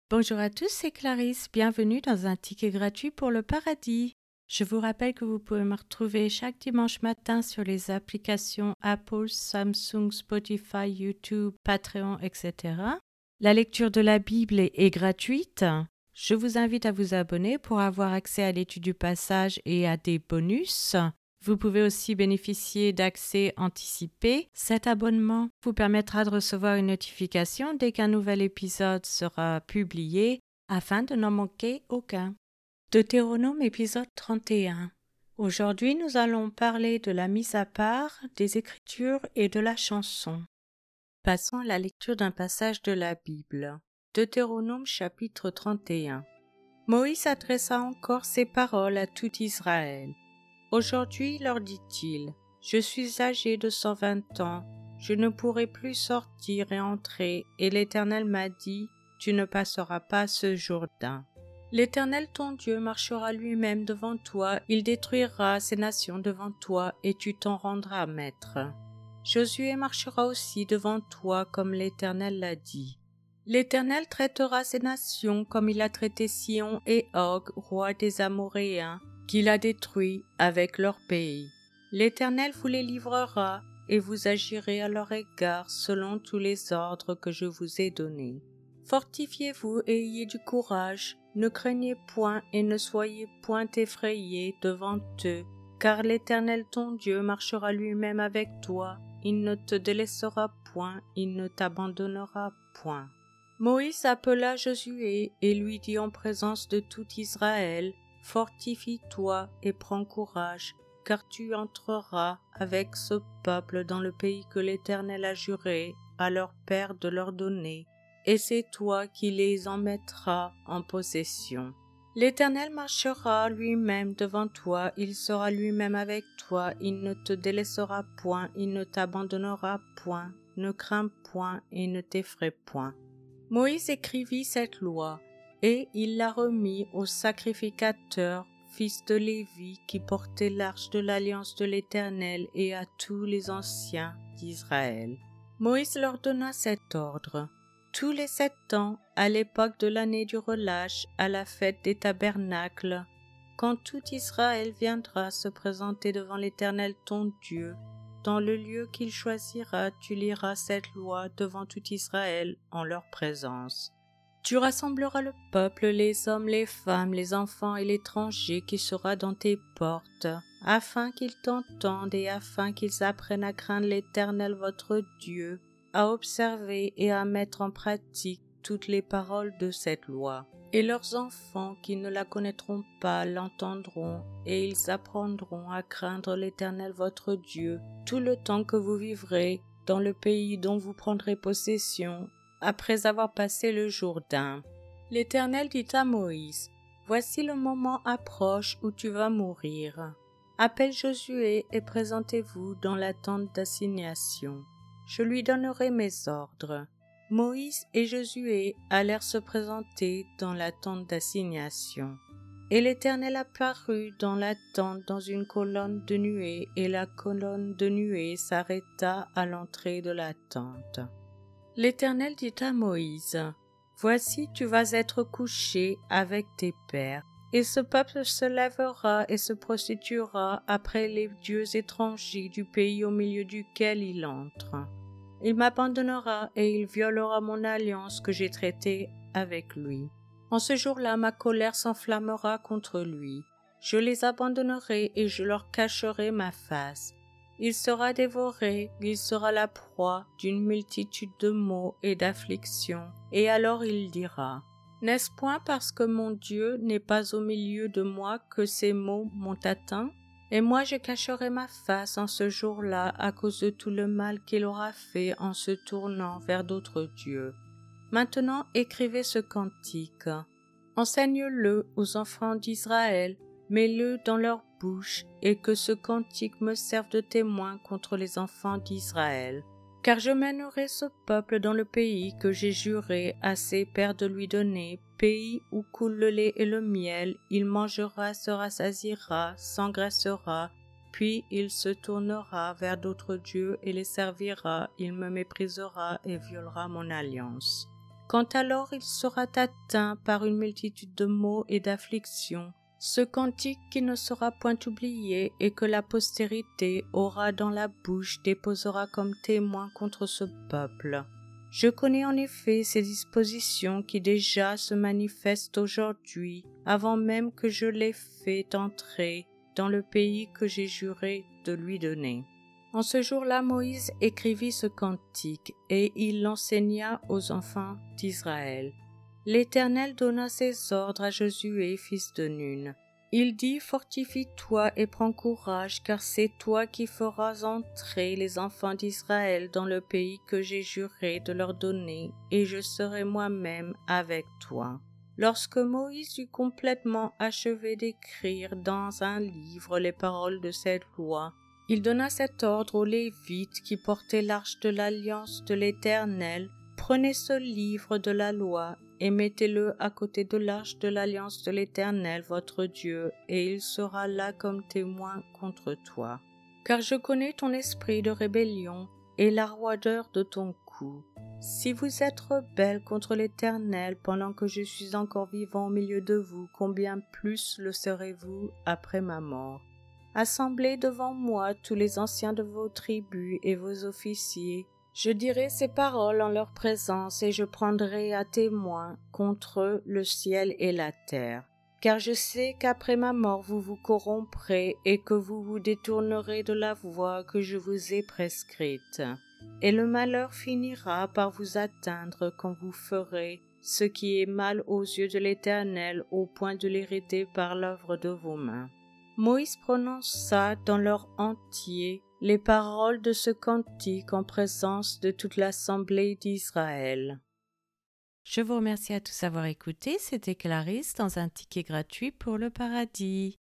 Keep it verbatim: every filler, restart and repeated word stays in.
Bonjour à tous, c'est Clarisse. Bienvenue dans un ticket gratuit pour le paradis. Je vous rappelle que vous pouvez me retrouver chaque dimanche matin sur les applications Apple, Samsung, Spotify, YouTube, Patreon, et cetera. La lecture de la Bible est, est gratuite. Je vous invite à vous abonner pour avoir accès à l'étude du passage et à des bonus. Vous pouvez aussi bénéficier d'accès anticipé. Cet abonnement vous permettra de recevoir une notification dès qu'un nouvel épisode sera publié afin de n'en manquer aucun. Deutéronome épisode trente et un. Aujourd'hui, nous allons parler de la mise à part, des Écritures et de la chanson. Passons à la lecture d'un passage de la Bible. Deutéronome chapitre trente et un. Moïse adressa encore ces paroles à tout Israël. Aujourd'hui, leur dit-il, je suis âgé de cent vingt ans, je ne pourrai plus sortir et entrer, et l'Éternel m'a dit, tu ne passeras pas ce Jourdain. L'Éternel ton Dieu marchera lui-même devant toi, il détruira ces nations devant toi, et tu t'en rendras maître. Josué marchera aussi devant toi, comme l'Éternel l'a dit. L'Éternel traitera ces nations comme il a traité Sion et Og, roi des Amoréens, qu'il a détruits avec leur pays. L'Éternel vous les livrera, et vous agirez à leur égard selon tous les ordres que je vous ai donnés. Fortifiez-vous et ayez du courage, ne craignez point et ne soyez point effrayés devant eux, car l'Éternel ton Dieu marchera lui-même avec toi, il ne te délaissera point, il ne t'abandonnera point. Moïse appela Josué et lui dit en présence de tout Israël, fortifie-toi et prends courage, car tu entreras avec ce peuple dans le pays que l'Éternel a juré à leur père de leur donner, et c'est toi qui les en mettras en possession. L'Éternel marchera lui-même devant toi, il sera lui-même avec toi, il ne te délaissera point, il ne t'abandonnera point, ne crains point et ne t'effraie point. Moïse écrivit cette loi, et il la remit au sacrificateur, fils de Lévi, qui portait l'arche de l'alliance de l'Éternel, et à tous les anciens d'Israël. Moïse leur donna cet ordre. Tous les sept ans, à l'époque de l'année du relâche, à la fête des tabernacles, quand tout Israël viendra se présenter devant l'Éternel ton Dieu, dans le lieu qu'il choisira, tu liras cette loi devant tout Israël en leur présence. Tu rassembleras le peuple, les hommes, les femmes, les enfants et l'étranger qui sera dans tes portes, afin qu'ils t'entendent et afin qu'ils apprennent à craindre l'Éternel votre Dieu, à observer et à mettre en pratique toutes les paroles de cette loi. Et leurs enfants qui ne la connaîtront pas l'entendront, et ils apprendront à craindre l'Éternel votre Dieu tout le temps que vous vivrez dans le pays dont vous prendrez possession, après avoir passé le Jourdain. L'Éternel dit à Moïse, « Voici le moment approche où tu vas mourir. Appelle Josué et présentez-vous dans la tente d'assignation. Je lui donnerai mes ordres. » Moïse et Josué allèrent se présenter dans la tente d'assignation. Et l'Éternel apparut dans la tente dans une colonne de nuée, et la colonne de nuée s'arrêta à l'entrée de la tente. L'Éternel dit à Moïse, « Voici tu vas être couché avec tes pères, et ce peuple se lèvera et se prostituera après les dieux étrangers du pays au milieu duquel il entre. Il m'abandonnera et il violera mon alliance que j'ai traitée avec lui. En ce jour-là, ma colère s'enflammera contre lui. Je les abandonnerai et je leur cacherai ma face. Il sera dévoré, il sera la proie d'une multitude de maux et d'afflictions. Et alors il dira, « N'est-ce point parce que mon Dieu n'est pas au milieu de moi que ces maux m'ont atteint ? Et moi je cacherai ma face en ce jour-là à cause de tout le mal qu'il aura fait en se tournant vers d'autres dieux. Maintenant écrivez ce cantique. Enseigne-le aux enfants d'Israël, mets-le dans leur bouche, et que ce cantique me serve de témoin contre les enfants d'Israël. Car je mènerai ce peuple dans le pays que j'ai juré à ses pères de lui donner, pays où coule le lait et le miel, il mangera, se rassasiera, s'engraissera, puis il se tournera vers d'autres dieux et les servira, il me méprisera et violera mon alliance. Quand alors il sera atteint par une multitude de maux et d'afflictions, ce cantique qui ne sera point oublié et que la postérité aura dans la bouche déposera comme témoin contre ce peuple. Je connais en effet ces dispositions qui déjà se manifestent aujourd'hui, avant même que je l'ai fait entrer dans le pays que j'ai juré de lui donner. En ce jour-là, Moïse écrivit ce cantique, et il l'enseigna aux enfants d'Israël. L'Éternel donna ses ordres à Josué, fils de Nun. Il dit, fortifie-toi et prends courage, car c'est toi qui feras entrer les enfants d'Israël dans le pays que j'ai juré de leur donner, et je serai moi-même avec toi. Lorsque Moïse eut complètement achevé d'écrire dans un livre les paroles de cette loi, il donna cet ordre aux Lévites qui portaient l'arche de l'alliance de l'Éternel. Prenez ce livre de la loi et mettez-le à côté de l'arche de l'alliance de l'Éternel votre Dieu, et il sera là comme témoin contre toi. Car je connais ton esprit de rébellion et la roideur de ton cou. Si vous êtes rebelles contre l'Éternel pendant que je suis encore vivant au milieu de vous, combien plus le serez-vous après ma mort? Assemblez devant moi tous les anciens de vos tribus et vos officiers. Je dirai ces paroles en leur présence et je prendrai à témoin contre eux le ciel et la terre. Car je sais qu'après ma mort vous vous corromprez et que vous vous détournerez de la voie que je vous ai prescrite. Et le malheur finira par vous atteindre quand vous ferez ce qui est mal aux yeux de l'Éternel au point de l'hériter par l'œuvre de vos mains. Moïse prononça dans leur entier les paroles de ce cantique en présence de toute l'assemblée d'Israël. Je vous remercie à tous d'avoir écouté. C'était Clarisse dans un ticket gratuit pour le paradis.